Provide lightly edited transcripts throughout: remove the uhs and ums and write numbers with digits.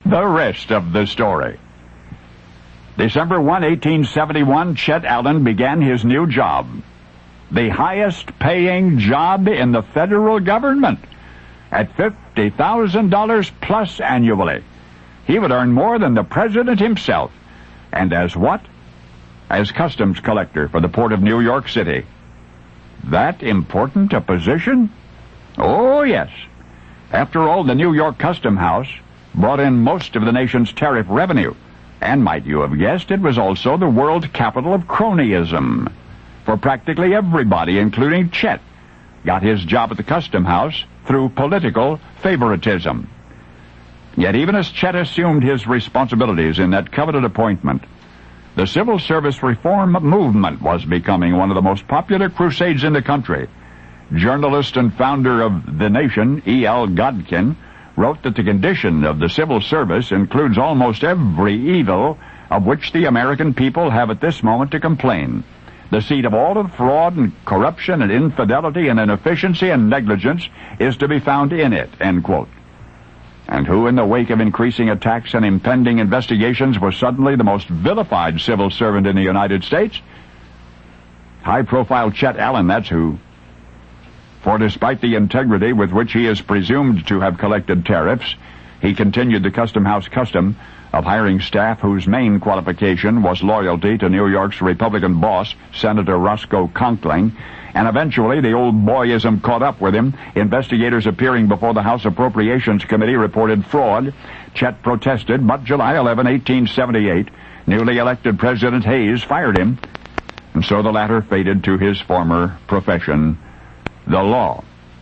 The rest of the story. December 1, 1871, Chet Allen began his new job. The highest-paying job in the federal government, at $50,000 plus annually. He would earn more than the president himself. And as what? As customs collector for the Port of New York City. That important a position? Oh, yes. After all, the New York Custom House brought in most of the nation's tariff revenue. And might you have guessed, it was also the world capital of cronyism. For practically everybody, including Chet, got his job at the Custom House through political favoritism. Yet even as Chet assumed his responsibilities in that coveted appointment, the civil service reform movement was becoming one of the most popular crusades in the country. Journalist and founder of The Nation, E.L. Godkin, wrote that the condition of the civil service includes almost every evil of which the American people have at this moment to complain. The seat of all of fraud and corruption and infidelity and inefficiency and negligence is to be found in it, end quote. And who, in the wake of increasing attacks and impending investigations, was suddenly the most vilified civil servant in the United States? High-profile Chet Allen, that's who. For despite the integrity with which he is presumed to have collected tariffs, he continued the Custom House custom of hiring staff whose main qualification was loyalty to New York's Republican boss, Senator Roscoe Conkling, and eventually the old boyism caught up with him. Investigators appearing before the House Appropriations Committee reported fraud. Chet protested, but July 11, 1878, newly elected President Hayes fired him, and so the latter faded to his former profession, the law.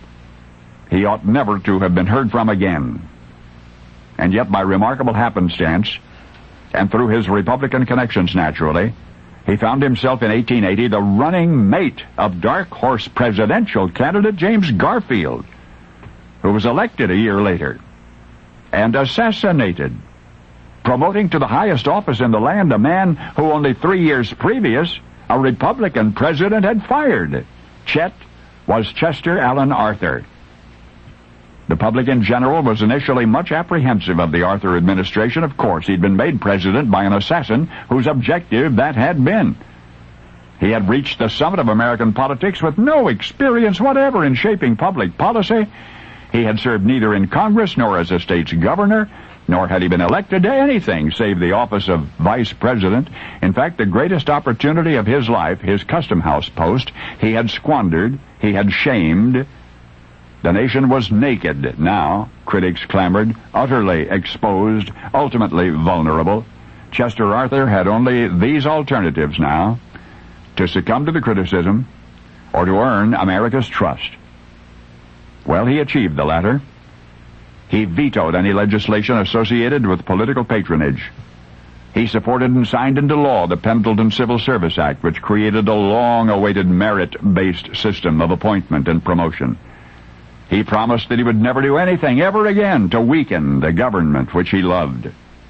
He ought never to have been heard from again. And yet, by remarkable happenstance, and through his Republican connections naturally, he found himself in 1880 the running mate of dark horse presidential candidate James Garfield, who was elected a year later and assassinated, promoting to the highest office in the land a man who only 3 years previous a Republican president had fired. Chet was Chester Alan Arthur. The public in general was initially much apprehensive of the Arthur administration. Of course, he'd been made president by an assassin whose objective that had been. He had reached the summit of American politics with no experience whatever in shaping public policy. He had served neither in Congress nor as a state's governor, nor had he been elected to anything save the office of vice president. In fact, the greatest opportunity of his life, his Custom House post, he had squandered, he had shamed. The nation was naked now, critics clamored, utterly exposed, ultimately vulnerable. Chester Arthur had only these alternatives now: to succumb to the criticism or to earn America's trust. Well, he achieved the latter. He vetoed any legislation associated with political patronage. He supported and signed into law the Pendleton Civil Service Act, which created a long-awaited merit-based system of appointment and promotion. He promised that he would never do anything ever again to weaken the government which he loved.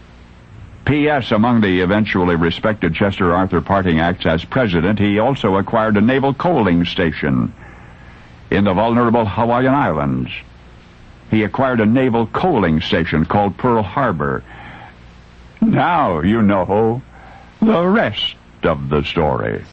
P.S. Among the eventually respected Chester Arthur parting acts as president, he also acquired a naval coaling station in the vulnerable Hawaiian Islands. He acquired a naval coaling station called Pearl Harbor. Now you know the rest of the story.